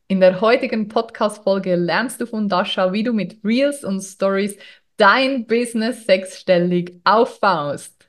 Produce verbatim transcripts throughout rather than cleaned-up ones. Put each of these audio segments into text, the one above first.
In der heutigen Podcast-Folge lernst du von Dasha, wie du mit Reels und Stories dein Business sechsstellig aufbaust.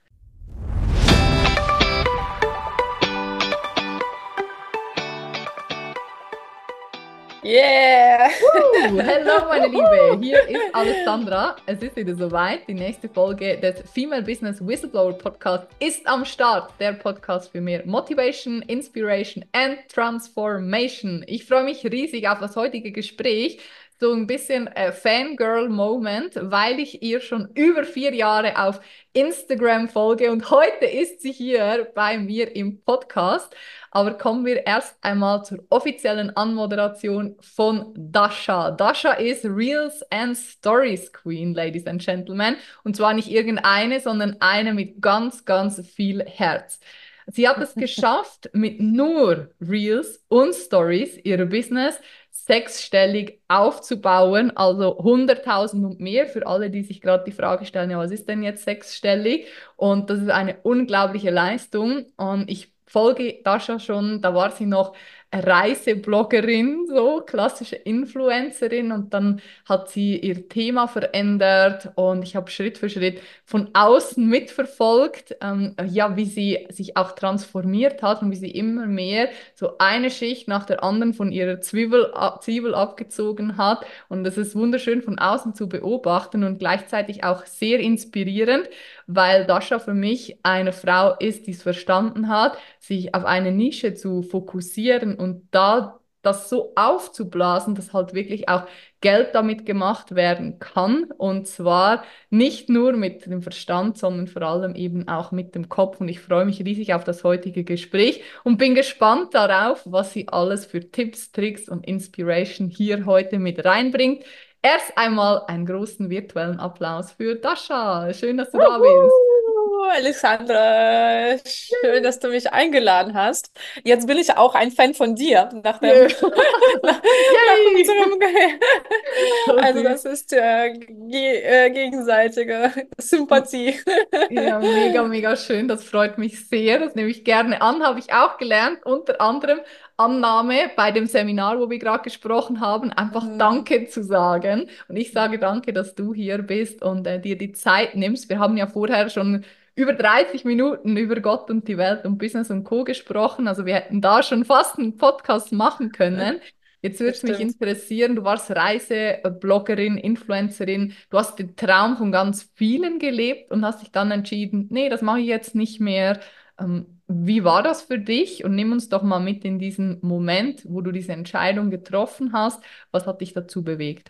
Yeah! Uh, hello, meine Liebe. Hier ist Alessandra. Es ist wieder soweit. Die nächste Folge des Female Business Whistleblower Podcast ist am Start. Der Podcast für mehr Motivation, Inspiration and Transformation. Ich freue mich riesig auf das heutige Gespräch. So ein bisschen äh, Fangirl-Moment, weil ich ihr schon über vier Jahre auf Instagram folge und heute ist sie hier bei mir im Podcast. Aber kommen wir erst einmal zur offiziellen Anmoderation von Dasha. Dasha ist Reels and Stories Queen, Ladies and Gentlemen. Und zwar nicht irgendeine, sondern eine mit ganz, ganz viel Herz. Sie hat es geschafft, mit nur Reels und Stories ihr Business sechsstellig aufzubauen, also hunderttausend und mehr für alle, die sich gerade die Frage stellen, ja, was ist denn jetzt sechsstellig? Und das ist eine unglaubliche Leistung und ich folge Dasha schon, da war sie noch Reisebloggerin, so klassische Influencerin und dann hat sie ihr Thema verändert und ich habe Schritt für Schritt von außen mitverfolgt, ähm, ja, wie sie sich auch transformiert hat und wie sie immer mehr so eine Schicht nach der anderen von ihrer Zwiebel, Zwiebel abgezogen hat und das ist wunderschön von außen zu beobachten und gleichzeitig auch sehr inspirierend, weil Dasha für mich eine Frau ist, die es verstanden hat, sich auf eine Nische zu fokussieren und da das so aufzublasen, dass halt wirklich auch Geld damit gemacht werden kann. Und zwar nicht nur mit dem Verstand, sondern vor allem eben auch mit dem Kopf. Und ich freue mich riesig auf das heutige Gespräch und bin gespannt darauf, was sie alles für Tipps, Tricks und Inspiration hier heute mit reinbringt. Erst einmal einen großen virtuellen Applaus für Dasha. Schön, dass du da bist. Wuhu, Alexandra, schön, dass du mich eingeladen hast. Jetzt bin ich auch ein Fan von dir, nach Jö. dem, nach, nach Yay! unserem, So also süß. das ist äh, ge äh, gegenseitige Sympathie. Ja, mega, mega schön. Das freut mich sehr. Das nehme ich gerne an. Habe ich auch gelernt. Unter anderem Annahme bei dem Seminar, wo wir gerade gesprochen haben, einfach Mhm. Danke zu sagen. Und ich sage Danke, dass du hier bist und äh, dir die Zeit nimmst. Wir haben ja vorher schon über dreißig Minuten über Gott und die Welt und Business und Co. gesprochen. Also wir hätten da schon fast einen Podcast machen können. Jetzt würde Das es mich stimmt. interessieren, du warst Reisebloggerin, Influencerin, du hast den Traum von ganz vielen gelebt und hast dich dann entschieden, nee, das mache ich jetzt nicht mehr. Ähm, wie war das für dich? Und nimm uns doch mal mit in diesen Moment, wo du diese Entscheidung getroffen hast. Was hat dich dazu bewegt?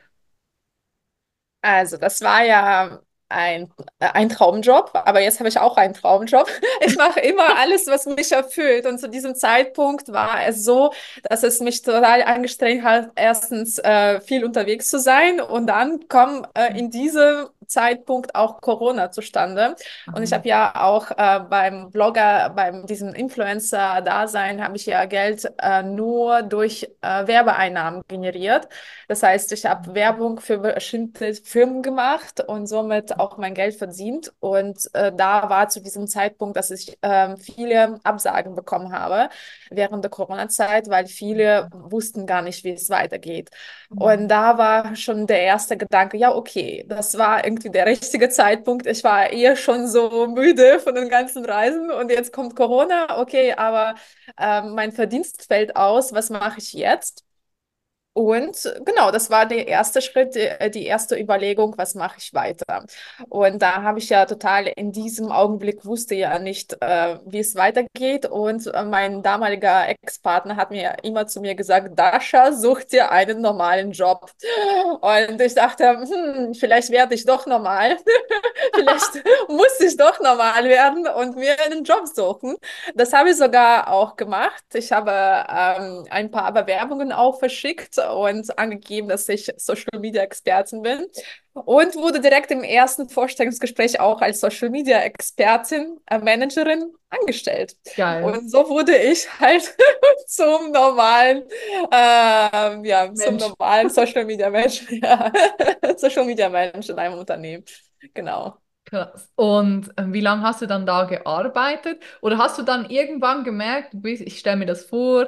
Also, das war ja ein, äh, ein Traumjob, aber jetzt habe ich auch einen Traumjob. Ich mache immer alles, was mich erfüllt. Und zu diesem Zeitpunkt war es so, dass es mich total angestrengt hat, erstens äh, viel unterwegs zu sein und dann kam äh, in diesem Zeitpunkt auch Corona zustande. Und ich Ah, habe ja auch äh, beim Blogger, beim diesem Influencer-Dasein, habe ich ja Geld äh, nur durch äh, Werbeeinnahmen generiert. Das heißt, ich habe Werbung für bestimmte Firmen gemacht und somit auch mein Geld verdient. Und äh, da war zu diesem Zeitpunkt, dass ich ähm, viele Absagen bekommen habe während der Corona-Zeit, weil viele wussten gar nicht, wie es weitergeht. Und da war schon der erste Gedanke, ja, okay, das war irgendwie der richtige Zeitpunkt. Ich war eher schon so müde von den ganzen Reisen und jetzt kommt Corona, okay, aber ähm, mein Verdienst fällt aus. Was mache ich jetzt? Und genau, das war der erste Schritt, die, die erste Überlegung, was mache ich weiter? Und da habe ich ja total in diesem Augenblick wusste ja nicht, äh, wie es weitergeht. Und äh, mein damaliger Ex-Partner hat mir immer zu mir gesagt, Dasha, such dir einen normalen Job. Und ich dachte, hm, vielleicht werde ich doch normal. Vielleicht muss ich doch normal werden und mir einen Job suchen. Das habe ich sogar auch gemacht. Ich habe ähm, ein paar Bewerbungen auch verschickt und angegeben, dass ich Social Media Expertin bin und wurde direkt im ersten Vorstellungsgespräch auch als Social Media Expertin, äh, Managerin angestellt. geil. Und so wurde ich halt zum normalen, ähm, ja, zum Mensch. normalen Social Media Mensch, ja, Social Media Mensch in einem Unternehmen. Genau. Krass. Und ähm, wie lange hast du dann da gearbeitet? Oder hast du dann irgendwann gemerkt, du bist, ich stelle mir das vor,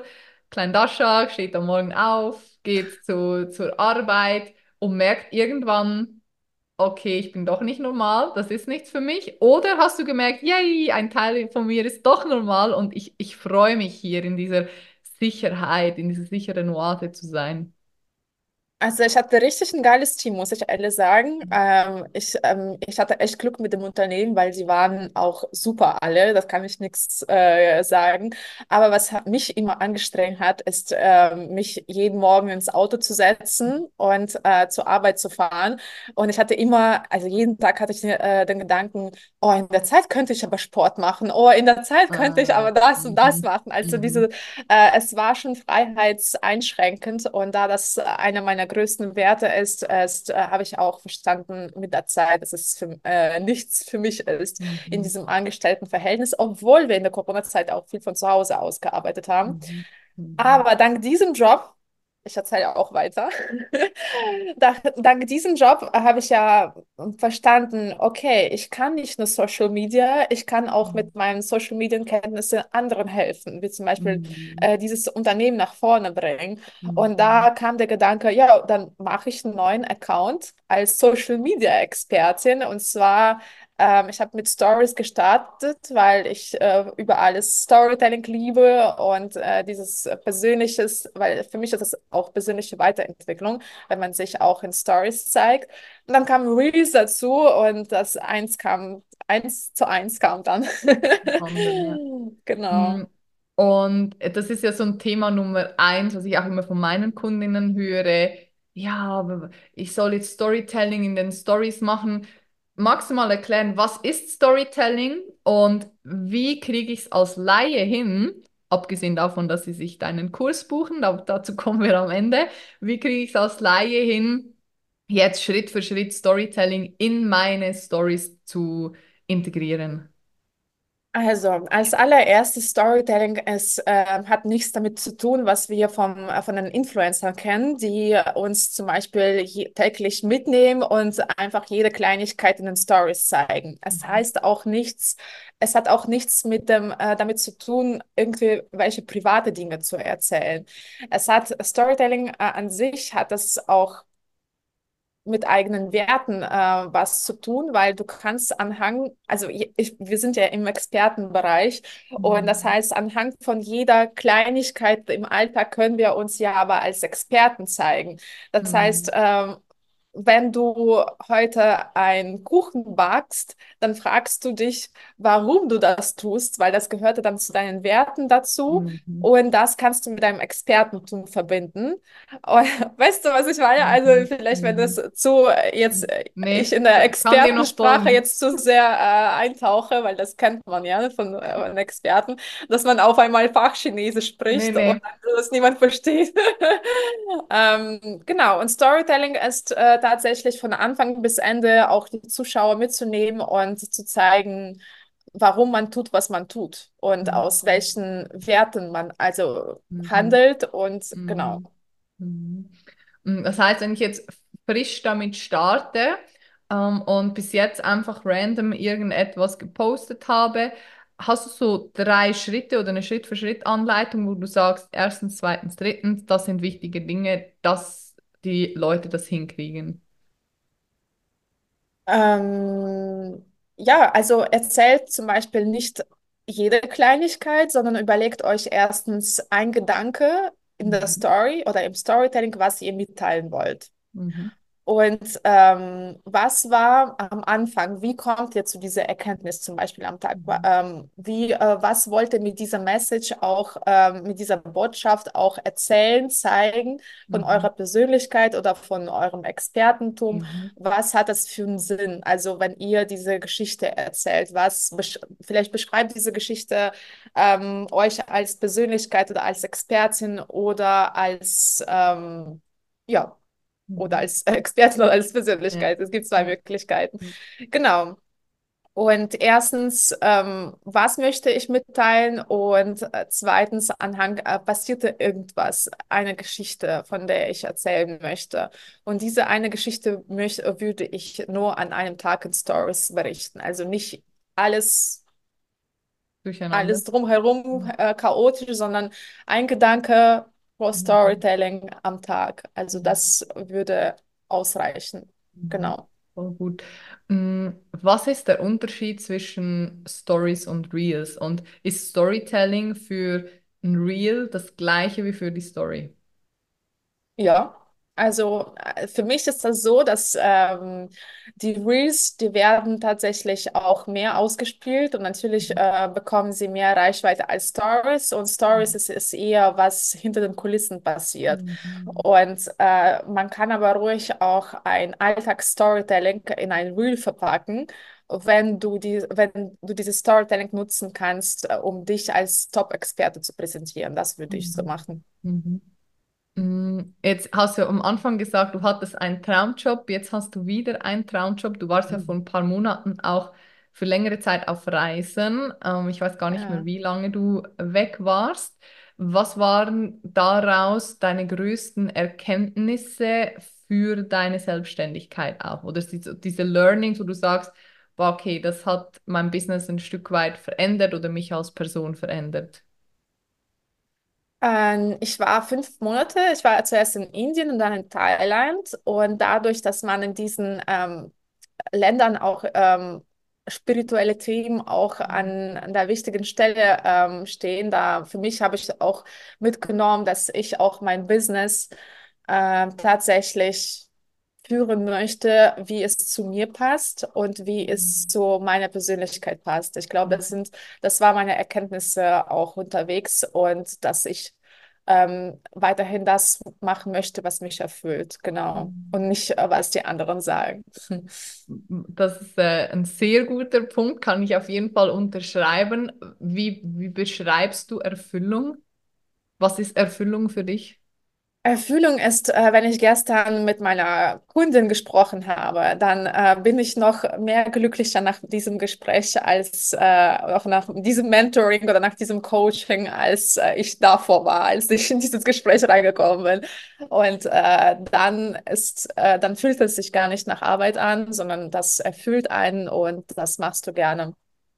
Klein Dascha steht am Morgen auf, geht zu, zur Arbeit und merkt irgendwann, okay, ich bin doch nicht normal, das ist nichts für mich? Oder hast du gemerkt, yay, ein Teil von mir ist doch normal und ich, ich freue mich hier in dieser Sicherheit, in dieser sicheren Oase zu sein? Also ich hatte richtig ein geiles Team, muss ich ehrlich sagen. Ähm, ich, ähm, ich hatte echt Glück mit dem Unternehmen, weil sie waren auch super alle, das kann ich nichts äh, sagen. Aber was hat mich immer angestrengt hat, ist, ähm, mich jeden Morgen ins Auto zu setzen und äh, zur Arbeit zu fahren. Und ich hatte immer, also jeden Tag hatte ich äh, den Gedanken, oh, in der Zeit könnte ich aber Sport machen. Oh, in der Zeit könnte ich Ah, aber das und das mhm, machen. Also diese mhm, äh, es war schon freiheitseinschränkend und da das einer meiner größten Werte ist, ist äh, habe ich auch verstanden mit der Zeit, dass es für, äh, nichts für mich ist in mhm, diesem Angestelltenverhältnis, obwohl wir in der Corona-Zeit auch viel von zu Hause aus gearbeitet haben. mhm, mhm, Aber dank diesem Job, ich erzähle auch weiter, dank, dank diesem Job habe ich ja verstanden, okay, ich kann nicht nur Social Media, ich kann auch mhm, mit meinen Social Media Kenntnissen anderen helfen, wie zum Beispiel mhm, äh, dieses Unternehmen nach vorne bringen. Und mhm, da kam der Gedanke, ja, dann mache ich einen neuen Account als Social Media Expertin und zwar ähm, ich habe mit Stories gestartet, weil ich äh, über alles Storytelling liebe und äh, dieses äh, Persönliches, weil für mich ist es auch persönliche Weiterentwicklung, wenn man sich auch in Stories zeigt. Und dann kam Reels dazu und das eins kam, eins zu eins kam dann. anderen, ja. Genau. Mm, Und das ist ja so ein Thema Nummer eins, was ich auch immer von meinen Kundinnen höre. Ja, aber ich soll jetzt Storytelling in den Stories machen. Magst du mal erklären, was ist Storytelling und wie kriege ich es als Laie hin, abgesehen davon, dass sie sich deinen Kurs buchen, da, dazu kommen wir am Ende. Wie kriege ich es als Laie hin, jetzt Schritt für Schritt Storytelling in meine Stories zu integrieren? Also, als allererstes Storytelling es äh, hat nichts damit zu tun, was wir vom, äh, von den Influencern kennen, die uns zum Beispiel je, täglich mitnehmen und einfach jede Kleinigkeit in den Stories zeigen. Es Mhm. heißt auch nichts, es hat auch nichts mit dem, äh, damit zu tun, irgendwie welche private Dinge zu erzählen. Es hat Storytelling äh, an sich hat es auch mit eigenen Werten äh, was zu tun, weil du kannst anhand, also ich, wir sind ja im Expertenbereich und das Mhm. heißt, anhand von jeder Kleinigkeit im Alltag können wir uns ja aber als Experten zeigen. Das heißt, Mhm. ähm, wenn du heute einen Kuchen backst, dann fragst du dich, warum du das tust, weil das gehörte dann zu deinen Werten dazu Mhm. und das kannst du mit deinem Expertentum verbinden. Und, weißt du, was ich meine? Also Mhm. vielleicht, wenn das Mhm. zu äh, jetzt äh, ich Nee, in der kann dir noch Expertensprache folgen. jetzt zu sehr äh, eintauche, weil das kennt man ja von, äh, von Experten, dass man auf einmal Fachchinesisch Nee, spricht und nee. das niemand versteht. Ähm, genau, und Storytelling ist äh, tatsächlich von Anfang bis Ende auch die Zuschauer mitzunehmen und zu zeigen, warum man tut, was man tut und aus Mhm. welchen Werten man also Mhm. handelt und genau. Mhm. Mhm. Mhm. Das heißt, wenn ich jetzt frisch damit starte ähm, und bis jetzt einfach random irgendetwas gepostet habe, hast du so drei Schritte oder eine Schritt-für-Schritt-Anleitung, wo du sagst, erstens, zweitens, drittens, das sind wichtige Dinge, dass die Leute das hinkriegen. Ähm, ja, also erzählt zum Beispiel nicht jede Kleinigkeit, sondern überlegt euch erstens ein Gedanke in der Mhm. Story oder im Storytelling, was ihr mitteilen wollt. Mhm. Und ähm, was war am Anfang? Wie kommt ihr zu dieser Erkenntnis zum Beispiel am Tag? Wa- Mhm. Ähm, wie, äh, was wollt ihr mit dieser Message auch, ähm, mit dieser Botschaft auch erzählen, zeigen von eurer Mhm. Persönlichkeit oder von eurem Expertentum? Mhm. Was hat das für einen Sinn? Also wenn ihr diese Geschichte erzählt, was besch vielleicht beschreibt diese Geschichte ähm, euch als Persönlichkeit oder als Expertin oder als ähm, ja oder Mhm. als Expertin oder als Ja, Persönlichkeit. Es gibt zwei ja. Möglichkeiten. Genau. Und erstens, ähm, was möchte ich mitteilen? Und äh, zweitens, anhand äh, passierte irgendwas, eine Geschichte, von der ich erzählen möchte. Und diese eine Geschichte möch würde ich nur an einem Tag in Stories berichten. Also nicht alles Durcheinander. alles drumherum äh, chaotisch, sondern ein Gedanke pro Mhm. Storytelling am Tag. Also Mhm. das würde ausreichen. Mhm. Genau. Voll gut. Mm, Was ist der Unterschied zwischen Stories und Reels? Und ist Storytelling für ein Reel das gleiche wie für die Story? Ja, also äh, für mich ist das so, dass ähm, die Reels, die werden tatsächlich auch mehr ausgespielt und natürlich Mhm. äh, bekommen sie mehr Reichweite als Stories und Stories ist, ist eher, was hinter den Kulissen passiert. Mhm. Und äh, man kann aber ruhig auch ein Alltags-Storytelling in ein Reel verpacken, wenn du die, wenn du dieses Storytelling nutzen kannst, äh, um dich als Top-Experte zu präsentieren. Das würde ich so Mhm. machen. Mhm. Mm, Jetzt hast du am Anfang gesagt, du hattest einen Traumjob, jetzt hast du wieder einen Traumjob. Du warst ja vor Mhm. ein paar Monaten auch für längere Zeit auf Reisen. Ähm, ich weiß gar nicht mehr, Ja. wie lange du weg warst. Was waren daraus deine größten Erkenntnisse für deine Selbstständigkeit auch? Oder diese, diese Learnings, wo du sagst, boah, okay, das hat mein Business ein Stück weit verändert oder mich als Person verändert? Ähm, ich war fünf Monate, ich war zuerst in Indien und dann in Thailand. Und dadurch, dass man in diesen ähm, Ländern auch ähm, spirituelle Themen auch an, an der wichtigen Stelle ähm, stehen, da für mich habe ich auch mitgenommen, dass ich auch mein Business ähm, tatsächlich führen möchte, wie es zu mir passt und wie es zu meiner Persönlichkeit passt. Ich glaube, das sind, das war meine Erkenntnisse auch unterwegs und dass ich ähm, weiterhin das machen möchte, was mich erfüllt, genau. Mhm. Und nicht, äh, was die anderen sagen. Das ist äh, ein sehr guter Punkt, kann ich auf jeden Fall unterschreiben. Wie, wie beschreibst du Erfüllung? Was ist Erfüllung für dich? Erfüllung ist, äh, wenn ich gestern mit meiner Kundin gesprochen habe, dann äh, bin ich noch mehr glücklicher nach diesem Gespräch als äh, auch nach diesem Mentoring oder nach diesem Coaching, als äh, ich davor war, als ich in dieses Gespräch reingekommen bin. Und äh, dann ist, äh, dann fühlt es sich gar nicht nach Arbeit an, sondern das erfüllt einen und das machst du gerne.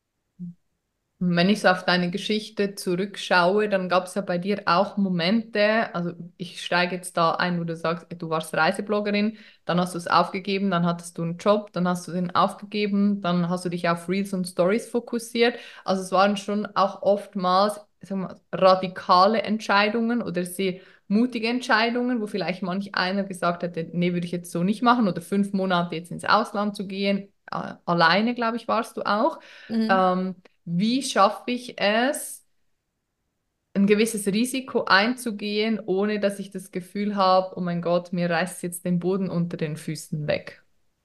Wenn ich so auf deine Geschichte zurückschaue, dann gab es ja bei dir auch Momente, also ich steige jetzt da ein, wo du sagst, du warst Reisebloggerin, dann hast du es aufgegeben, dann hattest du einen Job, dann hast du den aufgegeben, dann hast du dich auf Reels und Stories fokussiert. Also es waren schon auch oftmals, sagen wir, radikale Entscheidungen oder sehr mutige Entscheidungen, wo vielleicht manch einer gesagt hätte, nee, würde ich jetzt so nicht machen oder fünf Monate jetzt ins Ausland zu gehen. Äh, alleine, glaube ich, warst du auch. Mhm. Ähm, Wie schaffe ich es, ein gewisses Risiko einzugehen, ohne dass ich das Gefühl habe, oh mein Gott, mir reißt jetzt den Boden unter den Füßen weg?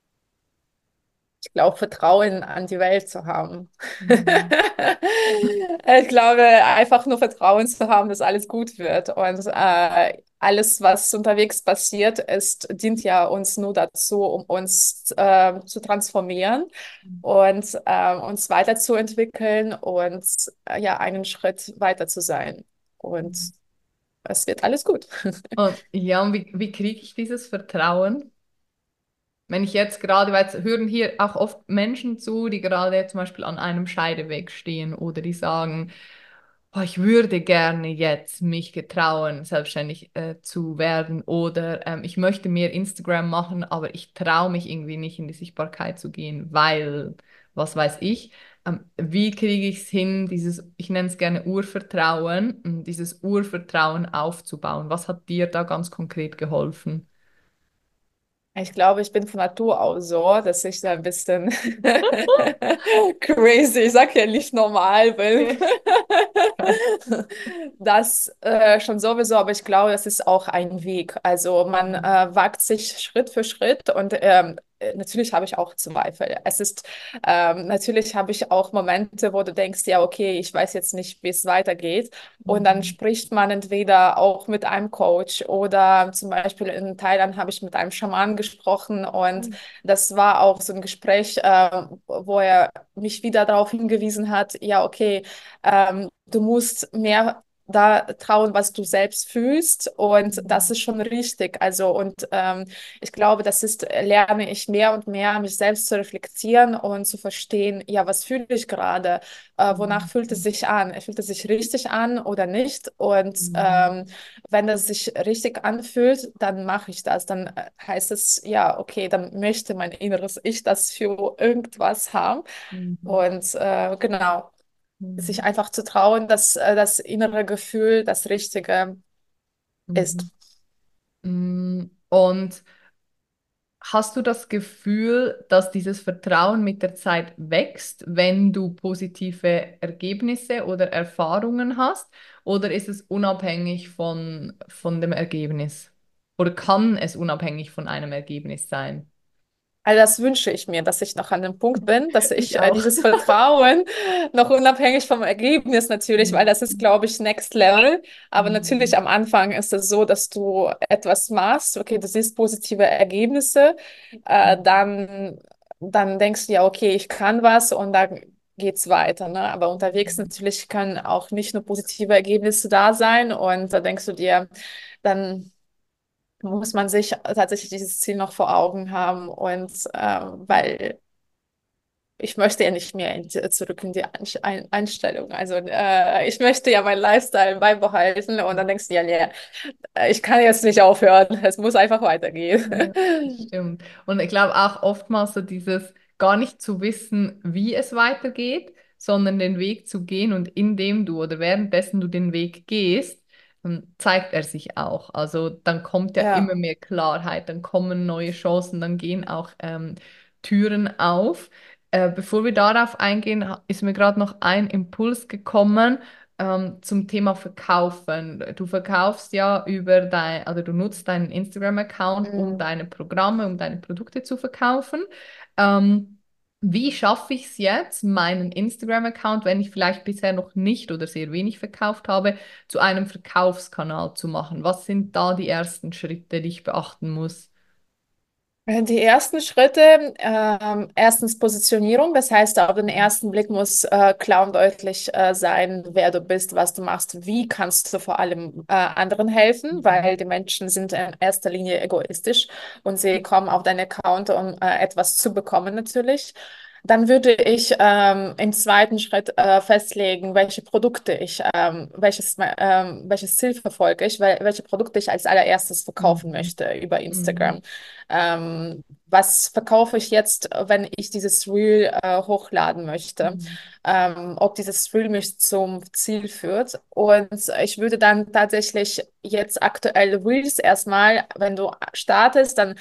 Ich glaube, Vertrauen an die Welt zu haben. Mhm. Ich glaube, einfach nur Vertrauen zu haben, dass alles gut wird. Und äh, alles, was unterwegs passiert ist, dient ja uns nur dazu, um uns äh, zu transformieren und äh, uns weiterzuentwickeln und äh, ja, einen Schritt weiter zu sein. Und es wird alles gut. Und ja, und wie, wie kriege ich dieses Vertrauen? Wenn ich jetzt gerade, weil es hören hier auch oft Menschen zu, die gerade zum Beispiel an einem Scheideweg stehen oder die sagen, oh, ich würde gerne jetzt mich getrauen, selbstständig äh, zu werden oder ähm, ich möchte mehr Instagram machen, aber ich traue mich irgendwie nicht in die Sichtbarkeit zu gehen, weil, was weiß ich, ähm, wie kriege ich es hin, dieses, ich nenne es gerne Urvertrauen, ähm, dieses Urvertrauen aufzubauen? Was hat dir da ganz konkret geholfen? Ich glaube, ich bin von Natur aus so, dass ich da ein bisschen crazy, ich sag ja nicht normal bin. Das äh, schon sowieso, aber ich glaube, das ist auch ein Weg. Also man äh, wagt sich Schritt für Schritt und ähm, äh, natürlich habe ich auch Zweifel. Es ist, ähm, natürlich habe ich auch Momente, wo du denkst, ja, okay, ich weiß jetzt nicht, wie es weitergeht. Und dann Mhm. spricht man entweder auch mit einem Coach oder zum Beispiel in Thailand habe ich mit einem Schaman gesprochen und das war auch so ein Gespräch, äh, wo er mich wieder darauf hingewiesen hat, ja, okay, ähm, du musst mehr da trauen, was du selbst fühlst. Und das Mhm. ist schon richtig. Also, und ähm, ich glaube, das ist, lerne ich mehr und mehr, mich selbst zu reflektieren und zu verstehen, ja, was fühle ich gerade? Äh, wonach fühlt es Mhm. sich an? Fühlt es sich richtig an oder nicht? Und Mhm. ähm, wenn es sich richtig anfühlt, dann mache ich das. Dann äh, heißt es, ja, okay, dann möchte mein inneres Ich das für irgendwas haben. Mhm. Und äh, genau, sich Mhm. einfach zu trauen, dass äh, das innere Gefühl das Richtige ist. Mhm. Mhm. Und hast du das Gefühl, dass dieses Vertrauen mit der Zeit wächst, wenn du positive Ergebnisse oder Erfahrungen hast? Oder ist es unabhängig von, von dem Ergebnis? Oder kann es unabhängig von einem Ergebnis sein? Also das wünsche ich mir, dass ich noch an dem Punkt bin, dass Ich ich äh, auch. dieses Vertrauen noch unabhängig vom Ergebnis natürlich, weil Mhm. das ist, glaube ich, Next Level. Aber Mhm. natürlich am Anfang ist es so, dass du etwas machst, okay, du siehst positive Ergebnisse, äh, dann, dann denkst du ja, okay, ich kann was und dann geht's weiter, ne? Aber unterwegs Mhm. natürlich können auch nicht nur positive Ergebnisse da sein und da denkst du dir, dann muss man sich tatsächlich dieses Ziel noch vor Augen haben und ähm, weil ich möchte ja nicht mehr in, zurück in die Einsch- Ein Einstellung. Also äh, ich möchte ja meinen Lifestyle beibehalten und dann denkst du ja, nee, ich kann jetzt nicht aufhören, es muss einfach weitergehen. Ja, das stimmt. Und ich glaube auch oftmals so dieses gar nicht zu wissen, wie es weitergeht, sondern den Weg zu gehen und indem du oder währenddessen du den Weg gehst, dann zeigt er sich auch. Also dann kommt ja immer Ja. mehr Klarheit, dann kommen neue Chancen, dann gehen auch ähm, Türen auf. Äh, bevor wir darauf eingehen, ha- ist mir gerade noch ein Impuls gekommen ähm, zum Thema Verkaufen. Du verkaufst ja über dein, also du nutzt deinen Instagram-Account, um Mm. deine Programme, um deine Produkte zu verkaufen. Ähm, Wie schaffe ich es jetzt, meinen Instagram-Account, wenn ich vielleicht bisher noch nicht oder sehr wenig verkauft habe, zu einem Verkaufskanal zu machen? Was sind da die ersten Schritte, die ich beachten muss? Äh, Die ersten Schritte, ähm, erstens Positionierung, das heißt, auf den ersten Blick muss äh, klar und deutlich äh, sein, wer du bist, was du machst, wie kannst du vor allem äh, anderen helfen, weil Mhm. die Menschen sind in erster Linie egoistisch und sie kommen auf deinen Account, um äh, etwas zu bekommen natürlich. Dann würde ich ähm, im zweiten Schritt äh, festlegen, welche Produkte ich, ähm, welches, ähm, welches Ziel verfolge ich, wel welche Produkte ich als allererstes verkaufen Mhm. möchte über Mhm. Instagram. Ähm, was verkaufe ich jetzt, wenn ich dieses Reel äh, hochladen möchte? Mhm. Ähm, ob dieses Reel mich zum Ziel führt. Und ich würde dann tatsächlich jetzt aktuell Reels erstmal, wenn du startest, dann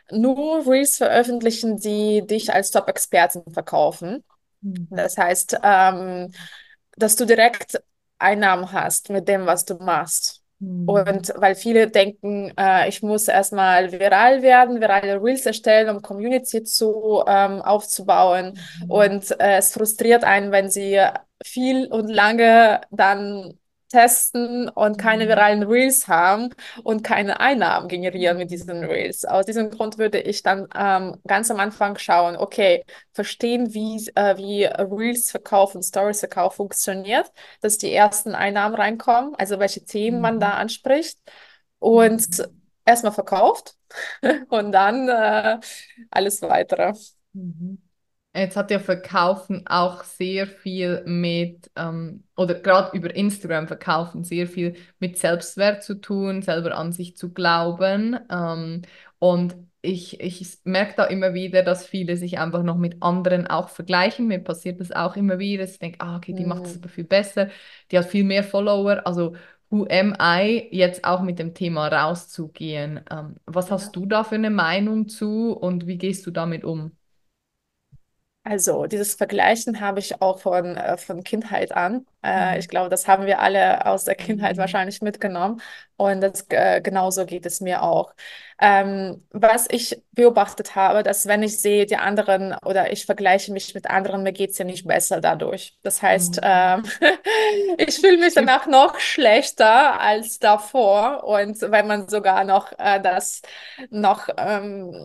nur Reels veröffentlichen, die dich als Top-Experten verkaufen. Mhm. Das heißt, ähm, dass du direkt Einnahmen hast mit dem, was du machst. Mhm. Und weil viele denken, äh, ich muss erstmal viral werden, virale Reels erstellen, um Community zu ähm, aufzubauen. Mhm. Und äh, es frustriert einen, wenn sie viel und lange dann testen und keine Mhm. viralen Reels haben und keine Einnahmen generieren mit Mhm. diesen Reels. Aus diesem Grund würde ich dann ähm, ganz am Anfang schauen, okay, verstehen, wie, äh, wie Reels-Verkauf und Stories-Verkauf funktioniert, dass die ersten Einnahmen reinkommen, also welche Themen man da Mhm. anspricht und Mhm. erstmal verkauft und dann äh, alles weitere. Mhm. Jetzt hat ja Verkaufen auch sehr viel mit, ähm, oder gerade über Instagram Verkaufen sehr viel mit Selbstwert zu tun, selber an sich zu glauben. Ähm, und ich, ich merke da immer wieder, dass viele sich einfach noch mit anderen auch vergleichen. Mir passiert das auch immer wieder. Ich denke, ah, okay, die macht das Hm. aber viel besser, die hat viel mehr Follower. Also, who am I, jetzt auch mit dem Thema rauszugehen? Ähm, was hast Ja. du da für eine Meinung zu und wie gehst du damit um? Also, dieses Vergleichen habe ich auch von, äh, von Kindheit an. Äh, ich Mhm. glaube, das haben wir alle aus der Kindheit Mhm. wahrscheinlich mitgenommen. Und das, äh, genauso geht es mir auch. Ähm, was ich beobachtet habe, dass wenn ich sehe, die anderen oder ich vergleiche mich mit anderen, mir geht es ja nicht besser dadurch. Das heißt, Mhm. ähm, ich fühle mich Stimmt. danach noch schlechter als davor. Und wenn man sogar noch äh, das noch ähm,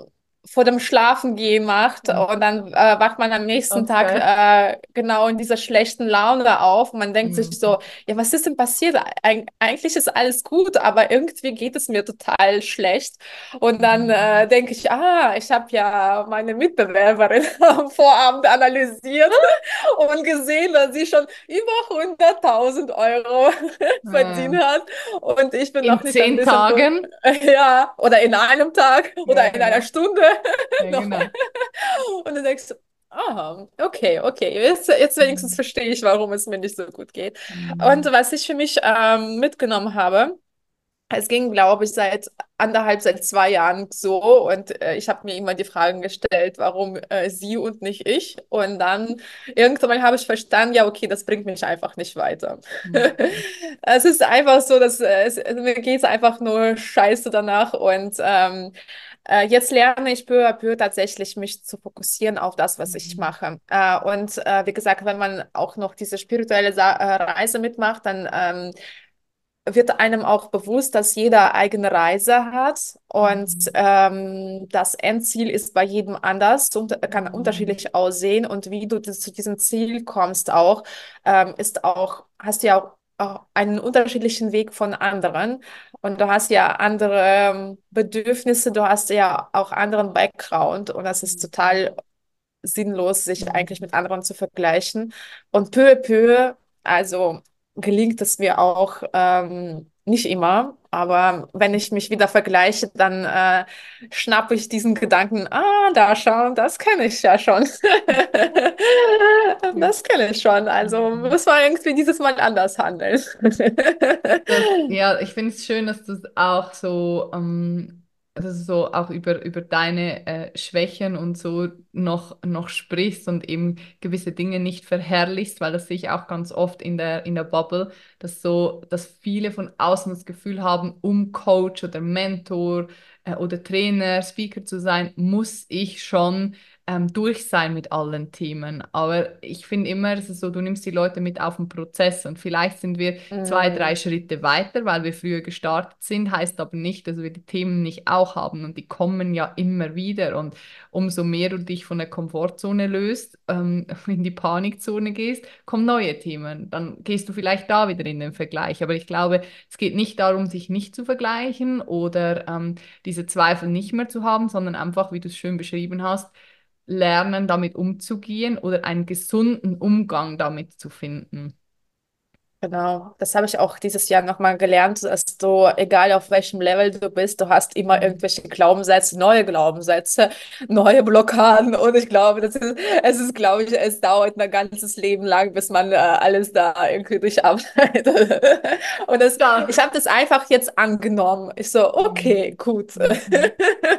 vor dem Schlafengehen macht Mhm. und dann äh, wacht man am nächsten Tag Okay. äh, genau in dieser schlechten Laune auf und man denkt sich Mhm. so, ja, was ist denn passiert? Eig eigentlich ist alles gut, aber irgendwie geht es mir total schlecht. Und dann Mhm. äh, denke ich, ah, ich habe ja meine Mitbewerberin am Vorabend analysiert und gesehen, dass sie schon über hunderttausend Euro verdient Ja. hat und ich bin noch In nicht ein zehn bisschen, be- Tagen? ja, oder in einem Tag Ja, oder in einer genau. Stunde Ja, noch. genau. Und dann denkst du, ah, okay, okay, jetzt, jetzt wenigstens Mhm. verstehe ich, warum es mir nicht so gut geht. Und Mhm. was ich für mich ähm, mitgenommen habe, es ging, glaube ich, seit anderthalb, seit zwei Jahren so und äh, ich habe mir immer die Fragen gestellt, warum äh, sie und nicht ich. Und dann irgendwann habe ich verstanden, ja, okay, das bringt mich einfach nicht weiter. Mhm. Es ist einfach so, dass äh, es, also mir geht es einfach nur scheiße danach und ähm, äh, jetzt lerne ich peu à peu tatsächlich mich zu fokussieren auf das, was ich Mhm. mache. Äh, und äh, wie gesagt, wenn man auch noch diese spirituelle Sa äh, Reise mitmacht, dann ähm, wird einem auch bewusst, dass jeder eigene Reise hat und Mhm. ähm, das Endziel ist bei jedem anders und kann Mhm. unterschiedlich aussehen und wie du das, zu diesem Ziel kommst auch, ähm, ist auch, hast du ja auch, auch einen unterschiedlichen Weg von anderen und du hast ja andere ähm, Bedürfnisse, du hast ja auch anderen Background und das ist total sinnlos, sich eigentlich Mhm. mit anderen zu vergleichen. Und peu à peu, also gelingt es mir auch ähm, nicht immer, aber wenn ich mich wieder vergleiche, dann äh, schnappe ich diesen Gedanken, ah, da schauen, das kenne ich ja schon. Ja. Das kenne ich schon. Also Mhm. muss man irgendwie dieses Mal anders handeln. Das, ja, ich finde es schön, dass du es auch so, ähm, dass du so auch über, über deine äh, Schwächen und so noch, noch sprichst und eben gewisse Dinge nicht verherrlichst, weil das sehe ich auch ganz oft in der, in der Bubble, dass so, dass viele von außen das Gefühl haben, um Coach oder Mentor äh, oder Trainer, Speaker zu sein, muss ich schon ähm, durch sein mit allen Themen. Aber ich finde immer, es ist so, du nimmst die Leute mit auf den Prozess und vielleicht sind wir zwei, drei Mm, Schritte weiter, weil wir früher gestartet sind, heißt aber nicht, dass wir die Themen nicht auch haben und die kommen ja immer wieder und umso mehr du dich von der Komfortzone löst, ähm, in die Panikzone gehst, kommen neue Themen. Dann gehst du vielleicht da wieder in den Vergleich. Aber ich glaube, es geht nicht darum, sich nicht zu vergleichen oder ähm, diese Zweifel nicht mehr zu haben, sondern einfach, wie du es schön beschrieben hast, lernen, damit umzugehen oder einen gesunden Umgang damit zu finden. Genau, das habe ich auch dieses Jahr nochmal gelernt, dass du, egal auf welchem Level du bist, du hast immer Mhm. irgendwelche Glaubenssätze, neue Glaubenssätze, neue Blockaden und ich glaube, das ist, es ist, glaube ich, es dauert ein ganzes Leben lang, bis man äh, alles da irgendwie durcharbeitet. Und das, ich Ja. habe das einfach jetzt angenommen. Ich so, okay, Mhm. gut. Mhm.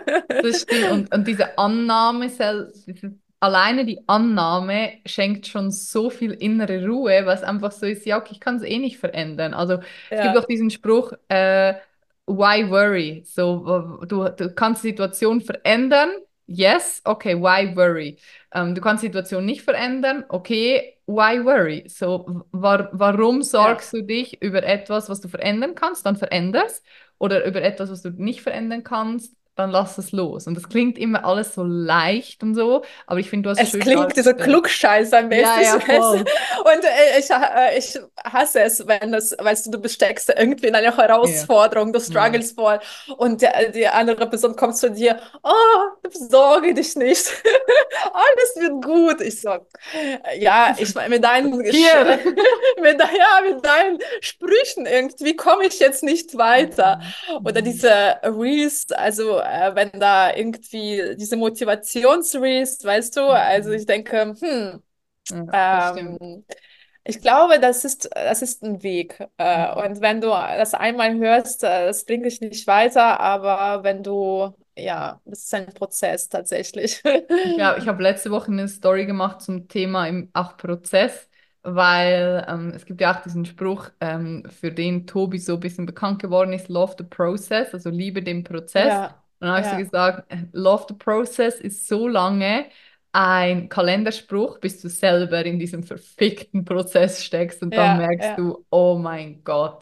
Das stimmt. Und, und diese Annahme, sel- diese, alleine die Annahme schenkt schon so viel innere Ruhe, was einfach so ist, ja, okay, ich kann es eh nicht verändern. Also es gibt auch Ja, diesen Spruch, äh, why worry? So, w- du, du kannst die Situation verändern, yes, okay, why worry? Ähm, du kannst die Situation nicht verändern, okay, why worry? So, wa warum ja. sorgst du dich über etwas, was du verändern kannst, dann veränder's. Oder über etwas, was du nicht verändern kannst, dann lass es los. Und das klingt immer alles so leicht und so, aber ich finde, du hast Es schön klingt dieser dargestellt. Klugscheißer Ja, mäßig, ja, weißt du? voll. Und äh, ich, äh, ich hasse es, wenn das, weißt du, du besteckst irgendwie in einer Ja, Herausforderung, du ja. struggles voll und der, die andere Person kommt zu dir, oh, sorge dich nicht, alles wird gut. Ich so, ja, ich meine, mit deinen, Sch- Hier. mit, de- ja, mit deinen Sprüchen irgendwie komme ich jetzt nicht weiter. Mhm. Oder Mhm. diese Reels, also äh, wenn da irgendwie diese Motivationsreels, weißt du, also Mhm. ich denke, hm, Ja, das stimmt. ähm, ich glaube, das ist, das ist ein Weg. Äh, Mhm. und wenn du das einmal hörst, äh, das bringt dich nicht weiter, aber wenn du, ja, das ist ein Prozess tatsächlich. Ich glaube, ich habe letzte Woche eine Story gemacht zum Thema im, auch Prozess, weil ähm, es gibt ja auch diesen Spruch, ähm, für den Tobi so ein bisschen bekannt geworden ist, Love the Process, also liebe den Prozess. Ja, Und dann habe ich so ja, gesagt, Love the Process ist so lange ein Kalenderspruch, bis du selber in diesem verfickten Prozess steckst und dann ja, merkst ja. du, oh mein Gott.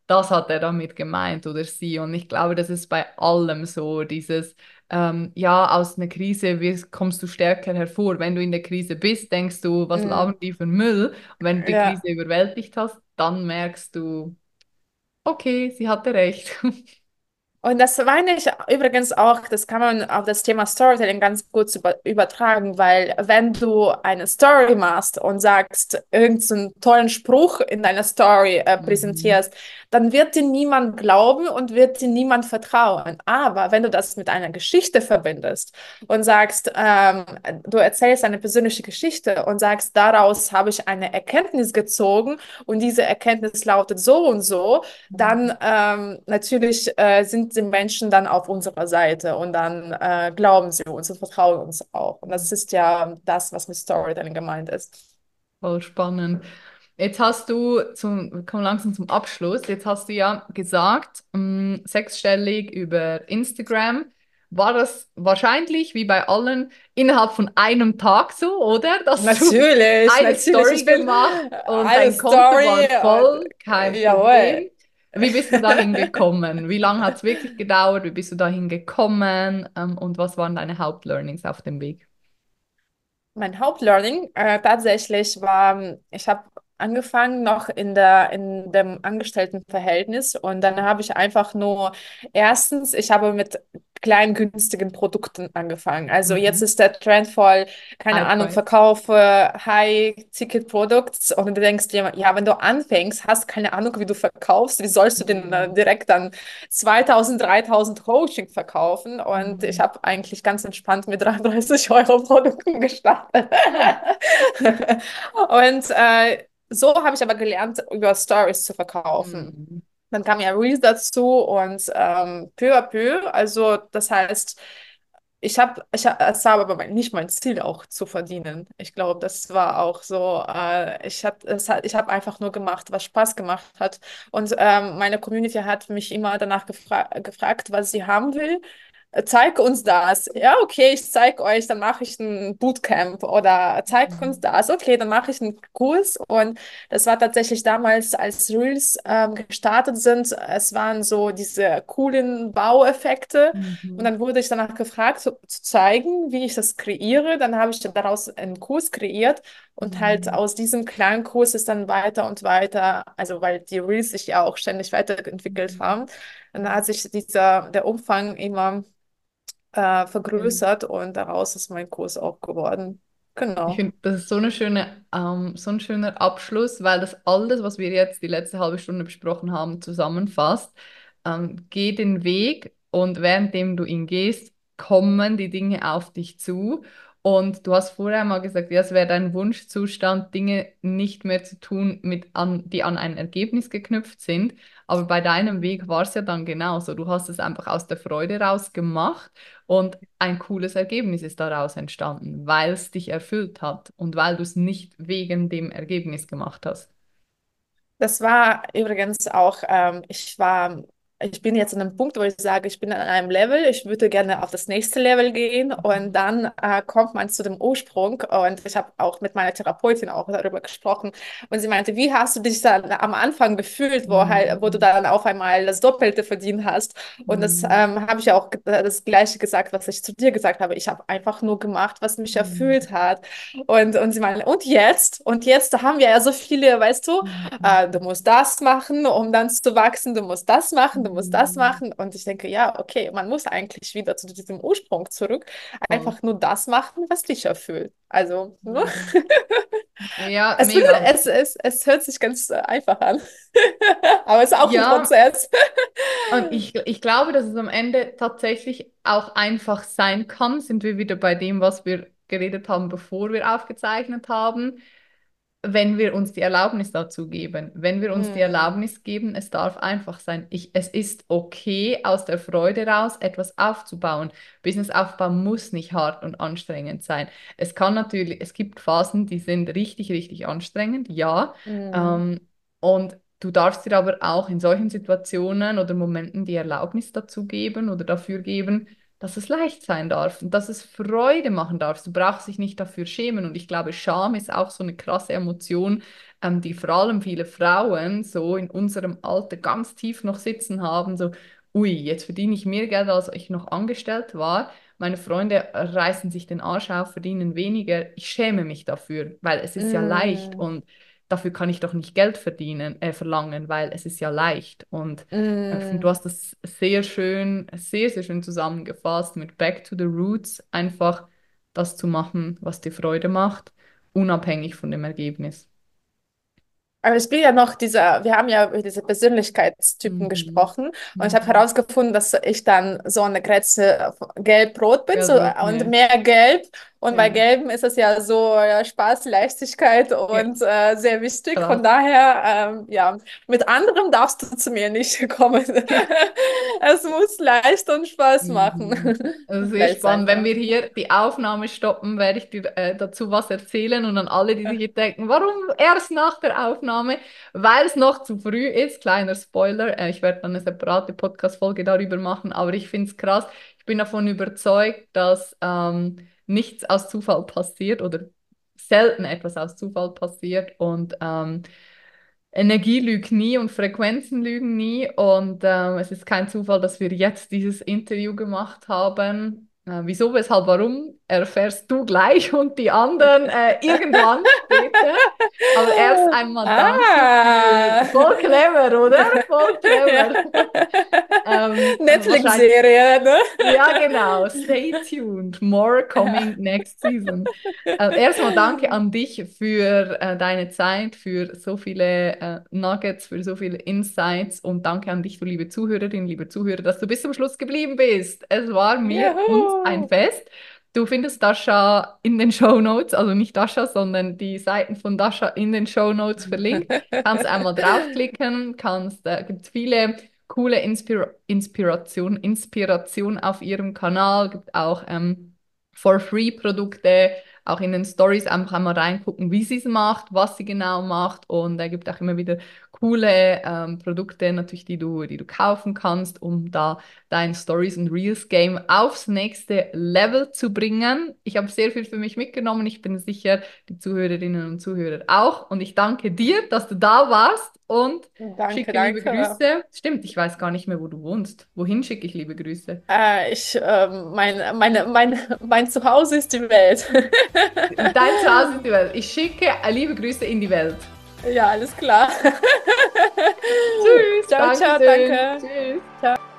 das hat er damit gemeint oder sie. Und ich glaube, das ist bei allem so, dieses, ähm, ja, aus einer Krise wirst, kommst du stärker hervor. Wenn du in der Krise bist, denkst du, was Mm, labern die für Müll? Und wenn du die ja. Krise überwältigt hast, dann merkst du, okay, sie hatte recht. Und das meine ich übrigens auch, das kann man auf das Thema Storytelling ganz gut über, übertragen, weil wenn du eine Story machst und sagst, irgendeinen tollen Spruch in deiner Story äh, Mhm. präsentierst, dann wird dir niemand glauben und wird dir niemand vertrauen. Aber wenn du das mit einer Geschichte verbindest und sagst, ähm, du erzählst eine persönliche Geschichte und sagst, daraus habe ich eine Erkenntnis gezogen und diese Erkenntnis lautet so und so, dann ähm, natürlich äh, sind die Menschen dann auf unserer Seite und dann äh, glauben sie uns und vertrauen uns auch. Und das ist ja das, was mit Storytelling gemeint ist. Voll spannend. Jetzt hast du, zum, wir kommen langsam zum Abschluss, jetzt hast du ja gesagt, mh, sechsstellig über Instagram. War das wahrscheinlich, wie bei allen, innerhalb von einem Tag so, oder? Dass du Natürlich, eine natürlich. Story Ich bin gemacht und eine dein Konto Story war und voll, kein jawohl. Problem. Wie bist du dahin gekommen? Wie lange hat es wirklich gedauert? Wie bist du dahin gekommen? Ähm, und was waren deine Hauptlearnings auf dem Weg? Mein Hauptlearning äh, tatsächlich war, ich habe angefangen noch in der in dem Angestelltenverhältnis und dann habe ich einfach nur erstens, ich habe mit kleinen günstigen Produkten angefangen. Also jetzt Mhm. ist der Trend voll, keine High Ahnung, Price. verkaufe High-Ticket-Products und du denkst dir, ja, wenn du anfängst, hast keine Ahnung, wie du verkaufst, wie sollst du den äh, Mhm. direkt dann zweitausend, dreitausend Coaching verkaufen. Und ich Mhm. habe eigentlich ganz entspannt mit dreiunddreißig Euro Produkten gestartet. Und äh, so habe ich aber gelernt, über Stories zu verkaufen. Mhm. Dann kam ja Reels dazu und ähm, peu à peu, also das heißt, ich habe, ich, hab- es war aber mein- nicht mein Ziel, auch zu verdienen. Ich glaube, das war auch so, äh, ich habe es hat, ich habe einfach nur gemacht, was Spaß gemacht hat. Und ähm, meine Community hat mich immer danach gefra gefragt, was sie haben will. Äh, Zeig uns das. Ja, okay, ich zeig euch, dann mache ich ein Bootcamp oder zeig uns Mhm. das. Okay, dann mache ich einen Kurs. Und das war tatsächlich damals, als Reels ähm, gestartet sind. Es waren so diese coolen Baueffekte. Und Mhm. dann wurde ich danach gefragt, zu, zu zeigen, wie ich das kreiere. Dann habe ich daraus einen Kurs kreiert und halt Mhm. aus diesem kleinen Kurs ist dann weiter und weiter, also weil die Reels sich ja auch ständig weiterentwickelt Mhm. haben, dann hat sich dieser, der Umfang immer äh, Mhm. vergrößert und daraus ist mein Kurs auch geworden. Ich Genau. finde, das ist so eine schöne, ähm, so ein schöner Abschluss, weil das alles, was wir jetzt die letzte halbe Stunde besprochen haben, zusammenfasst. Ähm, geh den Weg und währenddem du ihn gehst, kommen die Dinge auf dich zu. Und du hast vorher mal gesagt, ja, es wäre dein Wunschzustand, Dinge nicht mehr zu tun, mit an, die an ein Ergebnis geknüpft sind. Aber bei deinem Weg war es ja dann genauso. Du hast es einfach aus der Freude raus gemacht. Und ein cooles Ergebnis ist daraus entstanden, weil es dich erfüllt hat und weil du es nicht wegen dem Ergebnis gemacht hast. Das war übrigens auch, ähm, ich war, ich bin jetzt an einem Punkt, wo ich sage, ich bin an einem Level, ich würde gerne auf das nächste Level gehen und Mhm. dann äh, kommt man zu dem Ursprung und ich habe auch mit meiner Therapeutin auch darüber gesprochen und sie meinte, wie hast du dich dann am Anfang gefühlt, wo halt, wo du Mhm. dann auf einmal das Doppelte verdient hast und das Mhm. ähm, habe ich auch ge- das Gleiche gesagt, was ich zu dir gesagt habe. Ich habe einfach nur gemacht, was mich erfüllt hat und, und sie meinte, und jetzt? Und jetzt, da haben wir ja so viele, weißt du, Mhm. äh, du musst das machen, um dann zu wachsen, du musst das machen, du musst das Mhm. machen. Und ich denke, ja, okay, man muss eigentlich wieder zu diesem Ursprung zurück, Voll. einfach nur das machen, was dich erfüllt. Also, ne? Mhm. Ja, Es würde, mega. es, es, es hört sich ganz äh, einfach an, aber es ist auch ein Ja, Prozess. und ich, ich glaube, dass es am Ende tatsächlich auch einfach sein kann. Sind wir wieder bei dem, was wir geredet haben, bevor wir aufgezeichnet haben. Wenn wir uns die Erlaubnis dazu geben, wenn wir uns die Mm, Erlaubnis geben, es darf einfach sein. Ich, es ist okay, aus der Freude raus etwas aufzubauen. Businessaufbau muss nicht hart und anstrengend sein. Es kann natürlich, es gibt Phasen, die sind richtig, richtig anstrengend, ja. mm. Ähm, und du darfst dir aber auch in solchen Situationen oder Momenten die Erlaubnis dazu geben oder dafür geben, dass es leicht sein darf und dass es Freude machen darf. Du brauchst dich nicht dafür schämen. Und ich glaube, Scham ist auch so eine krasse Emotion, ähm, die vor allem viele Frauen so in unserem Alter ganz tief noch sitzen haben. So, ui, jetzt verdiene ich mehr Geld, als ich noch angestellt war. Meine Freunde reißen sich den Arsch auf, verdienen weniger. Ich schäme mich dafür, weil es ist ja leicht Mm, und dafür kann ich doch nicht Geld verdienen, äh, verlangen, weil es ist ja leicht. Und äh, ich finde, du mm. hast das sehr schön, sehr, sehr schön zusammengefasst mit Back to the Roots, einfach das zu machen, was dir Freude macht, unabhängig von dem Ergebnis. Aber es gibt ja noch diese, wir haben ja über diese Persönlichkeitstypen Mhm. gesprochen und ich habe Mhm. herausgefunden, dass ich dann so eine Grenze gelb-rot bin so, Gelb-Rot, und nee. mehr gelb. Und bei Ja. Gelben ist es ja so ja, Spaß, Leichtigkeit Ja, und äh, sehr wichtig. Von krass. daher, ähm, ja, mit anderem darfst du zu mir nicht kommen. Es muss leicht und Spaß machen. Mhm. Also sehr Leicht sein spannend. Wenn vor wir hier die Aufnahme stoppen, werde ich dir äh, dazu was erzählen und an alle, die sich jetzt denken, warum erst nach der Aufnahme? Weil es noch zu früh ist. Kleiner Spoiler, äh, ich werde dann eine separate Podcast-Folge darüber machen, aber ich finde es krass. Ich bin davon überzeugt, dass ähm, nichts aus Zufall passiert oder selten etwas aus Zufall passiert und ähm, Energie lügt nie und Frequenzen lügen nie. Und ähm, es ist kein Zufall, dass wir jetzt dieses Interview gemacht haben. Äh, wieso, weshalb, warum, erfährst du gleich und die anderen äh, irgendwann später. Aber erst einmal danke für... Ah. Voll clever, oder? Voll Ja. clever. Ähm, wahrscheinlich Netflix-Serie, ne? ja, genau. Stay tuned. More Ja. coming next season. Äh, erstmal danke an dich für äh, deine Zeit, für so viele äh, Nuggets, für so viele Insights und danke an dich, du liebe Zuhörerin, liebe Zuhörer, dass du bis zum Schluss geblieben bist. Es war mir uns ein Juhu. Fest. Du findest Dasha in den Show Notes, also nicht Dasha, sondern die Seiten von Dasha in den Show Notes verlinkt. Kannst einmal draufklicken, kannst, äh, gibt viele coole Inspira Inspiration, Inspiration auf ihrem Kanal, gibt auch ähm, For-Free-Produkte, auch in den Stories einfach einmal reingucken, wie sie es macht, was sie genau macht und er gibt auch immer wieder coole ähm, Produkte natürlich, die du, die du kaufen kannst, um da dein Stories und Reels Game aufs nächste Level zu bringen. Ich habe sehr viel für mich mitgenommen. Ich bin sicher, die Zuhörerinnen und Zuhörer auch. Und ich danke dir, dass du da warst und Danke, schicke liebe danke. Grüße. Stimmt, ich weiß gar nicht mehr, wo du wohnst. Wohin schicke ich liebe Grüße? Äh, ich, ähm, mein, meine, mein, mein Zuhause ist die Welt. Dein Zuhause ist die Welt. Ich schicke liebe Grüße in die Welt. Ja, alles klar. Tschüss, Ciao, ciao, Dankeschön. danke. Tschüss. Ciao.